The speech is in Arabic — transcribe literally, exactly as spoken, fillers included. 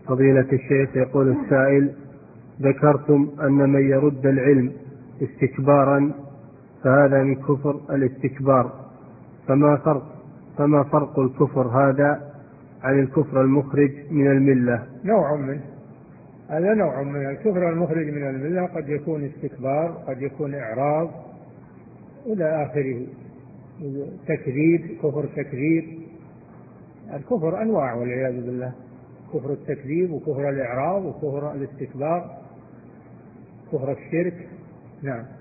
فضيلة الشيخ، يقول السائل: ذكرتم أن من يرد العلم استكبارا فهذا من كفر الاستكبار، فما فرق فما فرق الكفر هذا عن الكفر المخرج من الملة؟ نوع منه، هذا نوع من الكفر المخرج من الملة، قد يكون استكبار، قد يكون إعراض إلى آخره، تكذيب، كفر تكذيب. الكفر أنواع والعياذ بالله، كفر التكذيب وكفر الإعراض وكفر الاستكبار، كفر الشرك. نعم.